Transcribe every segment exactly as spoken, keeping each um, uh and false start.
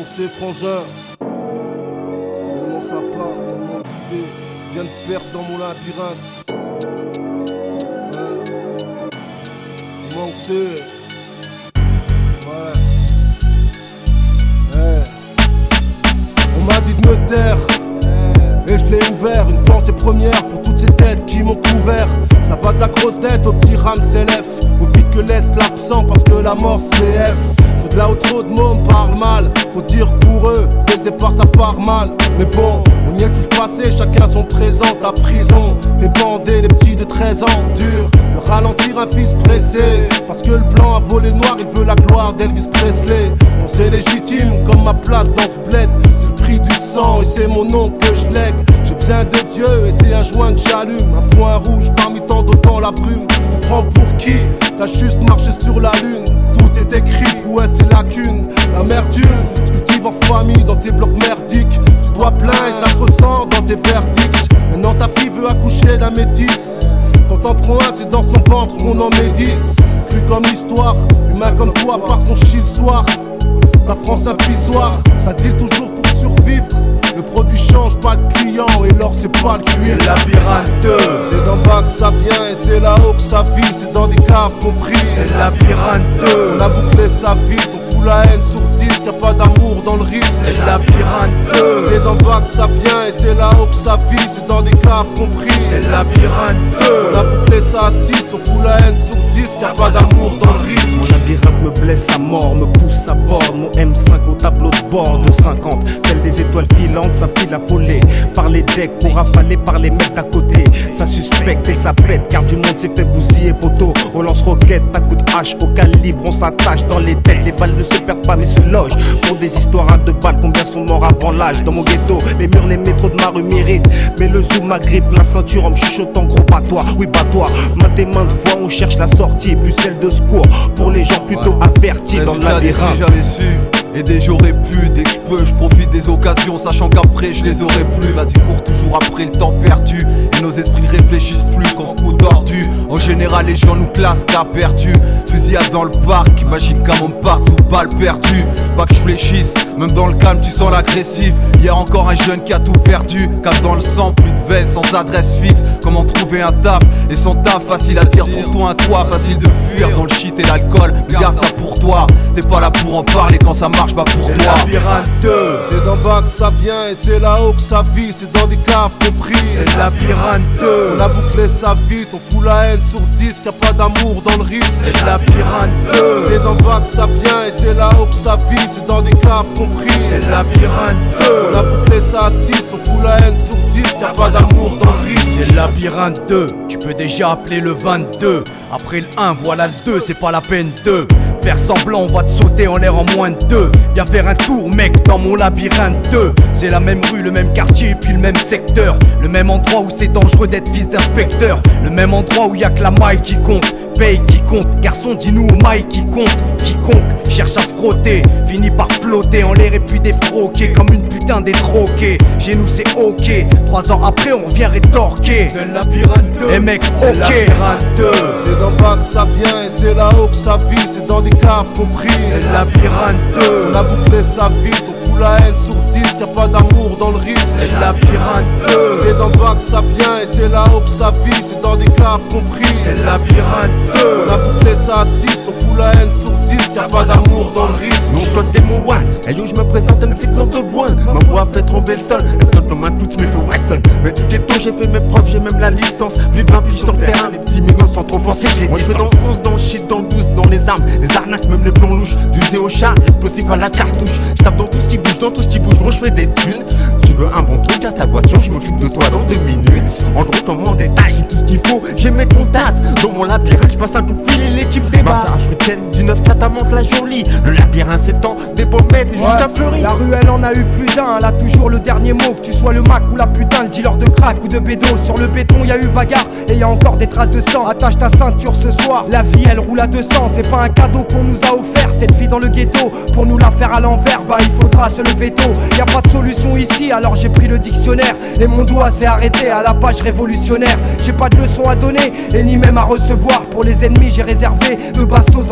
c'est frangin. Tellement ça parle, tellement d'idées. Viens de perdre dans mon labyrinthe. Ouais. Comment que c'est? Ouais. Ouais. On m'a dit de me taire. Et je l'ai ouvert, une pensée première pour toutes ces têtes qui m'ont couvert. Ça va de la grosse tête au petit rame s'élève, au vide que laisse l'absent parce que la mort se T F. J'ai de là où trop de mômes parlent mal, faut dire pour eux, dès le départ ça part mal. Mais bon, on y est tous passés, chacun son présent. Ta prison, t'es bandé, les petits de treize ans. Dur de ralentir un fils pressé, parce que le blanc a volé le noir, il veut la gloire d'Elvis Presley. Bon c'est légitime, comme ma place dans ce bled. C'est le prix du sang et c'est mon nom que je lègue. J'ai besoin de Dieu et c'est un joint que j'allume. Un point rouge parmi tant d'autres dans la brume. Tu te prends pour qui? T'as juste marché sur la lune. Tout est écrit, où est ces lacunes? L'amertume, je cultive en famille dans tes blocs merdiques. Tu dois plein et ça se ressent dans tes verdicts. Maintenant ta fille veut accoucher d'un métis. Quand t'en prends un, c'est dans son ventre qu'on en met dix. Plus comme l'histoire, humain comme toi parce qu'on chie le soir. Ta France un pissoir, ça deal toujours pour survivre. Le produit change, pas le client, et l'or c'est pas le cuir. C'est labyrintheux. C'est d'en bas que ça vient et c'est là-haut que ça vit. C'est dans des caves compris. C'est labyrintheux. On a bouclé sa vie, on fout la haine sur disque. Y'a pas d'amour dans le risque. C'est labyrintheux. C'est d'en bas que ça vient et c'est là-haut que ça vit. C'est dans des caves compris. C'est labyrintheux. On a bouclé ça à six, on fout la haine sur disque. Y'a pas d'amour dans le risque. Mon labyrinthe me blesse à mort, me pousse à bord. Mon M cinq au tableau de bord de cinquante. Telles des étoiles filantes, ça file affolé par les decks pour rafaler par les mecs d'à côté. Ça suspecte et ça pète car du monde s'est fait bousiller poteau. Au lance-roquette, à coup de hache, au calibre, on s'attache dans les têtes. Les balles ne se perdent pas mais se logent. Pour des histoires à deux balles, combien sont morts avant l'âge? Dans mon ghetto, les murs, les métros de ma rue méritent. Mais le zoom m'agrippe, la ceinture en me chuchotant gros bats-toi, oui bats-toi. Maintes et maintes fois on cherche la sortie, plus celle de secours. Pour les gens plutôt ouais. avertis dans le labyrinthe. Si j'avais su, aider j'aurais pu. Dès que je peux, je profite des occasions, sachant qu'après je les aurais plus. Vas-y cours toujours après le temps perdu. Et nos esprits ne réfléchissent plus qu'en coup tordu. En général les gens nous classent qu'à perdu. Fusillade dans le parc, imagine qu'à mon parc sous balle perdue. Pas que je fléchisse, même dans le calme tu sens l'agressif. Hier encore un jeune qui a tout perdu. Cap dans le sang, plus de veille, sans adresse fixe. Comment trouver un taf? Et sans taf, facile à dire, trouve-toi un toit. Facile de fuir dans le shit et l'alcool. Mais garde ça pour toi, t'es pas là pour en parler quand ça marche pas pour toi. C'est labyrintheux. C'est d'en bas que ça vient et c'est là-haut que ça vit. C'est dans des caves compris. C'est labyrintheux. On a bouclé sa vie, on fout la haine sur disque. Y'a pas d'amour dans le risque. C'est labyrintheux. C'est d'en bas que ça vient et c'est là-haut que ça vit. C'est dans des caves compris. C'est labyrintheux. On a bouclé ça à six, on fout la haine sur disque. Y'a pas d'amour dans le risque. C'est labyrintheux. Tu peux déjà appeler le vingt-deux. Après le un, voilà le deux, c'est pas la peine de faire semblant, on va te sauter en l'air en moins de deux. Viens faire un tour mec dans mon labyrinthe deux. C'est la même rue, le même quartier et puis le même secteur. Le même endroit où c'est dangereux d'être fils d'inspecteur. Le même endroit où y'a que la maille qui compte. Paye qui compte, garçon dis-nous au maille qui compte. Quiconque cherche à se frotter finit par flotter en l'air et puis défroquer comme une putain détroquée. Chez nous c'est ok, trois ans après on vient rétorquer. C'est le labyrinthe. Et mec c'est ok. C'est d'en bas que ça vient et c'est là-haut que ça vit. C'est dans des caves compris. C'est le labyrinthe. On a bouclé sa vie, on fout la haine sur disque. Y'a pas d'amour dans le risque. C'est le labyrinthe. C'est d'en bas que ça vient et c'est là-haut que ça vit. C'est dans des caves compris. C'est le labyrinthe. On a bouclé ça à six, on fout la haine sur disque. Y'a pas d'amour dans le risque. Mon code démon one, et yo je me présente M C Clan de Boine. Ma voix fait trembler le sol, elle sonne comme un tout Smith et Wesson. Mais du ghetto j'ai fait mes preuves, j'ai même la licence. Plus de vingt piges sur le terrain, les petits mignons sont trop forcés. Moi je fais dans le France, dans le shit, dans le douce, dans les armes, les arnaques, même les plombs louches. Du zé au chat, explosif à la cartouche. Je tape dans tout ce qui bouge, dans tout ce qui bouge, gros je fais des thunes. Tu veux un bon truc à ta voiture, je m'occupe de toi dans deux minutes. En gros t'en en détail, tout ce qu'il faut, j'ai mes contacts. Dans mon labyrinthe, je passe un coup de fil et l'équipe débat. C'est un fruitaine, dix-neuf catamante la jolie. Le labyrinthe s'étend, des pommettes et ouais, juste un fleuri. La rue elle en a eu plus d'un, elle a toujours le dernier mot. Que tu sois le Mac ou la putain, le dealer de crack ou de bédo. Sur le béton y a eu bagarre et y a encore des traces de sang. Attache ta ceinture ce soir, la vie elle roule à deux cents. C'est pas un cadeau qu'on nous a offert, cette vie dans le ghetto. Pour nous la faire à l'envers, bah il faudra se lever tôt. Y a pas de solution ici, alors j'ai pris le dictionnaire. Et mon doigt s'est arrêté à la page révolutionnaire. J'ai pas de leçon à donner et ni même à recevoir. Pour les ennemis j'ai réservé deux bastos dans le réservoir.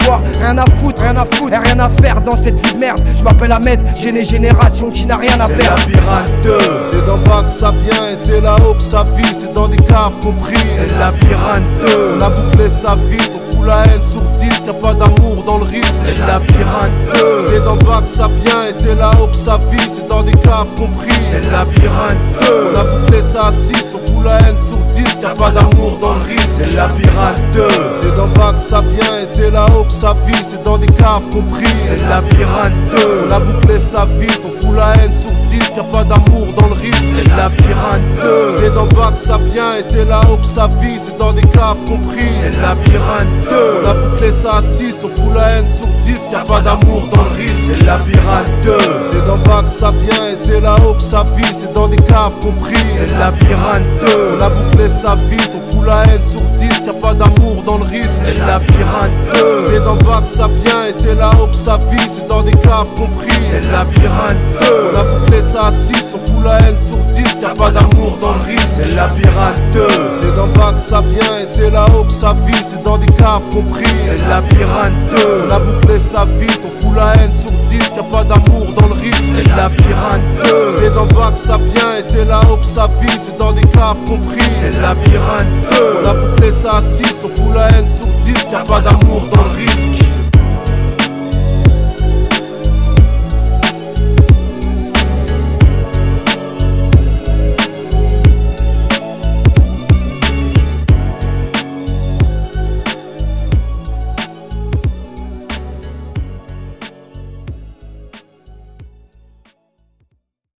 voir, rien à foutre, rien à foutre, et rien à faire dans cette vie de merde. Je m'appelle Ahmed, j'ai une génération qui n'a rien à C'est perdre. labyrinthe deux, C'est d'en bas que ça vient et c'est là-haut que ça vit. C'est dans des caves compris. c'est labyrinthe deux, On a bouclé sa vie, on fout la haine sur disque. Y'a pas d'amour dans le risque. c'est labyrinthe deux, C'est d'en bas que ça vient et c'est là-haut que ça vit. C'est dans des caves compris. c'est labyrinthe deux, On a bouclé ça à six, on fout la haine sur disque. Y'a pas d'amour dans le risque. c'est labyrinthe deux, C'est d'en bas que ça vient et c'est là-haut que ça vit. C'est dans des caves compris. c'est labyrinthe deux, On a bouclé sa vie, on fout la haine sur disque. Y'a pas d'amour dans le risque. c'est labyrinthe deux, C'est d'en bas que ça vient et c'est là-haut que ça vit. C'est dans des caves compris. c'est labyrinthe deux, On a bouclé ça à six, on fout la haine sur disque. Y'a pas d'amour dans le risque. c'est labyrinthe deux, C'est d'en bas que ça vient et c'est là-haut que ça vit. C'est dans des caves compris. c'est labyrinthe deux, On a bouclé sa vie, on fout la haine sur disque. Y'a pas d'amour dans le risque. c'est labyrinthe deux, C'est d'en bas que ça vient et c'est là-haut que ça vit. C'est dans des caves compris. c'est labyrinthe deux, On a bouclé ça à six, on fout la haine sur disque. Y'a pas d'amour dans le risque. c'est labyrinthe deux, C'est d'en bas que ça vient et c'est là-haut que ça vit. C'est dans des caves compris. c'est labyrinthe deux, On a bouclé sa vie, on fout la haine sur disque. Y'a pas d'amour dans le risque. c'est labyrinthe deux, C'est d'en bas que ça vient et c'est là-haut que ça vit. C'est dans des caves compris. c'est labyrinthe deux, On a bouclé ça à six, on fout la haine sur disque. Y'a pas d'amour dans le risque.